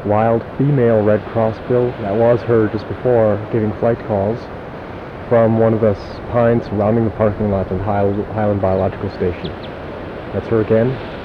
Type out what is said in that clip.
wild female red crossbill that was her just before giving flight calls from one of the pines surrounding the parking lot of Highland Biological Station. That's her again.